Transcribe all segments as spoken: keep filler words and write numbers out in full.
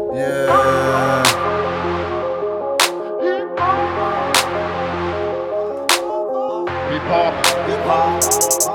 Yeah. Hip hop. Hip hop.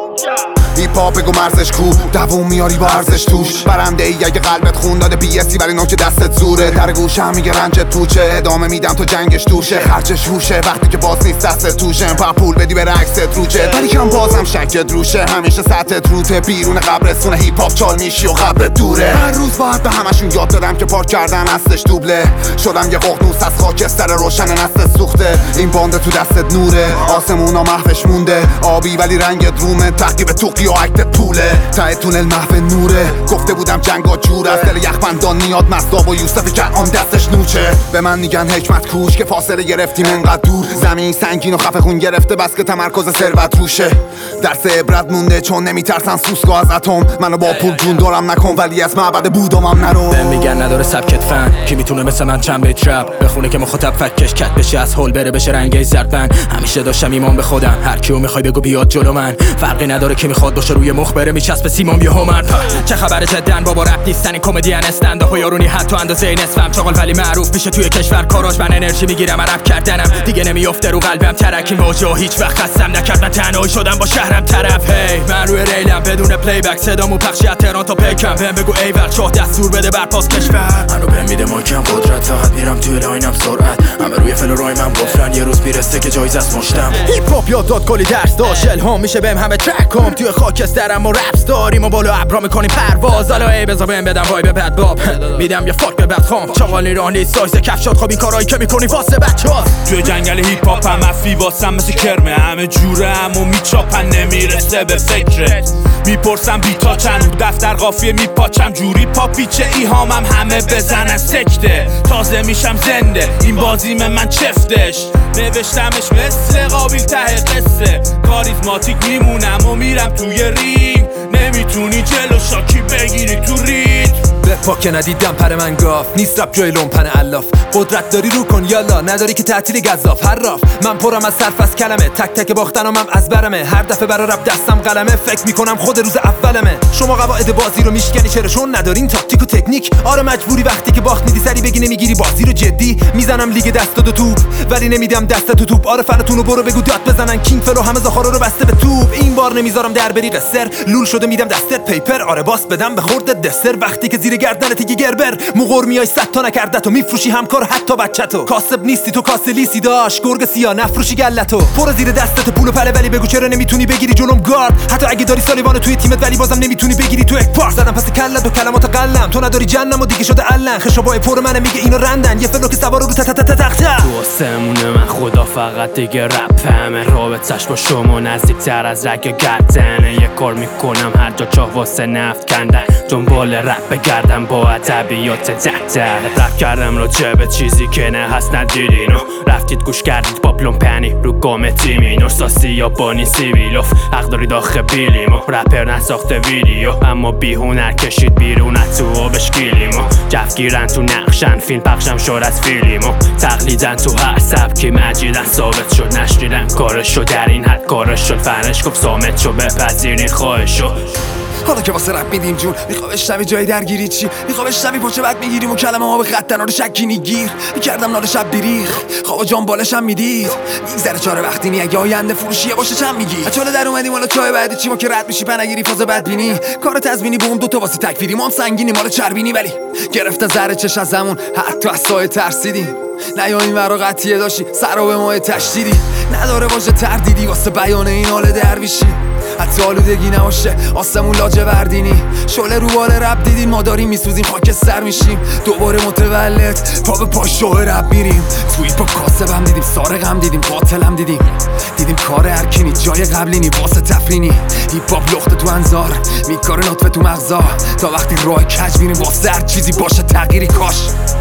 هیپ هاپ بگو مرزش کو دووم میاری با ارزش توش برنده ای اگه قلبت خون داده بی اسی ولی نوک دستت زوره در گوشم میگه رنجت توچه ادامه میدم تو جنگش توشه خرچش روشه وقتی که باز نیست دستت توشه با پول بدی به رکست روچه ولی کم بازم شکت روشه همیشه سطحت روته بیرون قبرستون هیپ هاپ چال میشی و قبرت دوره هر روز باید به همشون یاد دادم که پارک کردن اصلش دوبله شدم یه ققنوس از خاکستر روشن نسل سوخته این باند تو دستت نوره آسمونا محوش مونده آبی ولی رنگت رومه تقیب توقی و عکت طوله ته تونل محو نوره گفته بودم جنگا جور از دل یخبندان میاد مصداب و یوسف کنعان دستش نوچه به من میگن حکمت کوش که فاصله گرفتیم انقدر دور زمین سنگین و خفه خون گرفته بس که تمرکز ثروت روشه درس عبرت مونده چون نمیترسن سوسکو از اتم منو با پول جون دارم نکن ولی از معبد بودمم نرو بهم میگن نداره سبکت فن کی میتونه مثل من چند بیت رپ بخونه که مخاطب فکش کت بشه از هول بره بشه رنگی زرد همیشه داشتم ایمان به خودم هر کیو میخوای بگو بیاد جلو من فرقی نداره که میخواد باشه روی مخ بره میچسبه سیمام یه هومن چه خبر جدن بابا رپ نیستن این کمدین استند و یارونی حتی اندازه نصفم چاقال ولی معروف میشه توی کشور کاراش من انرژی میگیرم من رپ کردنم دیگه نمیافته رو قلبم ترک این واژه هیچ وقت خستم نکرد من تنهایی شدم با شهرم طرف هی من روی ریلم بدون پلی بک صدامو پخشی از تهران تا پیکم بهم بگو ایول چاه دستور بده بر پاس کشور منو بهم میده ماکم قدرت فقط میرم توی لاینم سرعت همه روی فلورای من گفتن یه روز میرسه که جایزه است مشتم هیپ هاپ یاد داد کلی درس داشت الهام میشه بهم همه ترکام توی خاکسترم و رپس داریم و بالا ابرا میکنیم پرواز حالا ای بذار بهم بدم وای به بد باب میدم یه فاک به بدخام چاقال ایرانی سایز کفشات خوابی کارایی که میکنی واسه بچه‌هاست توی جنگل هیپ هاپ هم افی واسم مثل کرمه همه جوره همو میچاپن نمیرسه به فکرت میپرسم بیتا چند دفتر قافیه میپاچم جوری پاپیچه ایهامم همه بزنن سکته تازه میشم زنده این بازیم من چفتش نوشتمش مثل قابیل ته قصه کاریزماتیک میمونم و میرم توی رینگ نمیتونی جلو شاکی بگیری تو رید بپا که ندیدم پر من گاف نیست رب جای لومپن الاف قدرت داری رو کن یالا نداری که تعطیل گزاف حراف من پرم از صرف از کلمه تک تک باختنم هم از برمه هر دفعه برا رب دستم قلمه فکر میکنم خود روز اولمه شما قواعد بازی رو میشکنی چرا چون ندارین تاکتیک و تکنیک آره مجبوری وقتی که باخت میدی سری بگی نمیگیری بازی رو جدی میزنم لیگ دست دو توپ ولی نمیدم دست تو توپ آره فنتونو برو بگو داد بزنن کینگ فلو همه زخارا رو بسته به توپ این بار نمیذارم در بری قصر لول شده میدم دستت پیپر آره باس بدم به خورد دسر وقتی که زیر گردنت دیگه گربر مقر میای صد تا نکرده تو میفروشی همکار حتی بچه‌تو کاسب نیستی تو کاسه لیسی داش گرگ سیاه نفروشی گلتو پر زیر دستت پول و پله ولی بگو چرا نمیتونی بگیری جلوم گارد حتی اگه داری سالیوانو توی تیمت ولی بازم نمیتونی بگیری تو یک پار زدم پس کلت و کلمات قلم تو نداری جنم و دیگه شده علن خشابای پر منه میگه اینو رندن یه فلو که سوار رو تا تا تا تخت دوستمونه من خدا فقط دیگه رپ همه رابطش با شما نزدیکتر از رگ گردنه یه کار میکنم هر جا چاه واسه نفت کندن دنبال رپ بگردم با ادبیات دفتر رپ کردم رو به چیزی که نه هست ندیدینو رفتید گوش کردید با پلومپنی رو گام تیمینو ساسی یا بانی سیویلوف حق دارید آخه بیلیمو رپر نساخته ویدیو اما بی هنر کشید بیرون از تو آبش گیلیمو جف گیرن تو نقشن فیلم پخشم شد از فیلیمو تقلیدن تو هر سبکی مجیدن ثابت شد نشنیدن کارشو در این حد کارش شد فرنش گفت سامت شو بپذیرین خواهشو حالا که واسه رپ میدیم جون میخوام بشنوی جای درگیری چی میخوام بشنوی پاچه بعد میگیریم و کلمه ها به خط رو شکینی گیر میکردم نال شب بیریخ خواب جان بالشم میدید میگذره چاره وقتی نی اگه آینده فروشیه باشه چم میگی اچاله در اومدیم حالا چای بعدی چی ما که رد میشی پنگیری فاز بدبینی کار تضمینی بوم دو تا واسه تکفیری ما هم سنگینی مال چربینی ولی گرفته زره چش از زمون حتی از سایه ترسیدیم نه یا این ورا قطیه داشتی سر به ماه تشدیدی نداره باشه تردیدی واسه بیان این حال درویشی حتی آلودگی نباشه آسمون لاجوردینی شعله رو بال رب دیدین ما داریم میسوزیم خاکستر میشیم دوباره متولد پا به پا شوه رب میریم توی پا کاسبم دیدیم سارقم دیدیم قاتلم دیدیم دیدیم کار هرکینی جای قبلینی واسه تفرینی هیپ هاپ لخته تو انظار میکاره نطفه تو مغزا تا وقتی راه کج میریم واسه هر چیزی باشه تغییری کاش